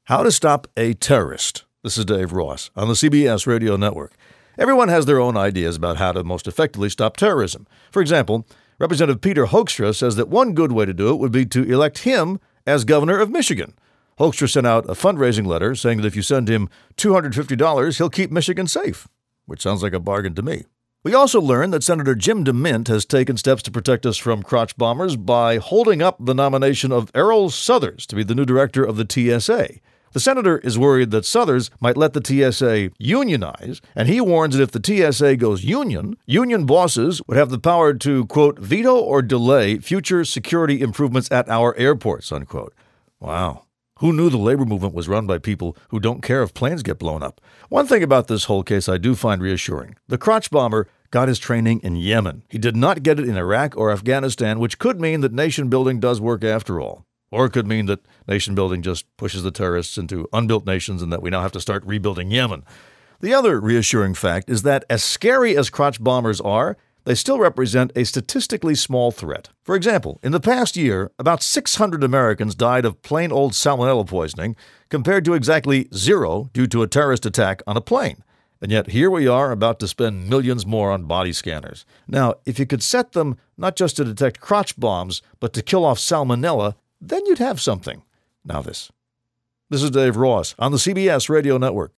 How to Stop a Terrorist. This is Dave Ross on the CBS Radio Network. Everyone has their own ideas about how to most effectively stop terrorism. For example, Representative Peter Hoekstra says that one good way to do it would be to elect him as governor of Michigan. Hoekstra sent out a fundraising letter saying that if you send him $250, he'll keep Michigan safe, which sounds like a bargain to me. We also learned that Senator Jim DeMint has taken steps to protect us from crotch bombers by holding up the nomination of Errol Southers to be the new director of the TSA. The senator is worried that Southers might let the TSA unionize, and he warns that if the TSA goes union bosses would have the power to, quote, veto or delay future security improvements at our airports, unquote. Wow. Who knew the labor movement was run by people who don't care if planes get blown up? One thing about this whole case I do find reassuring. The crotch bomber got his training in Yemen. He did not get it in Iraq or Afghanistan, which could mean that nation building does work after all. Or it could mean that nation building just pushes the terrorists into unbuilt nations and that we now have to start rebuilding Yemen. The other reassuring fact is that as scary as crotch bombers are, they still represent a statistically small threat. For example, in the past year, about 600 Americans died of plain old salmonella poisoning, compared to exactly 0 due to a terrorist attack on a plane. And yet here we are about to spend millions more on body scanners. Now, if you could set them not just to detect crotch bombs, but to kill off salmonella, then you'd have something. Now this. This is Dave Ross on the CBS Radio Network.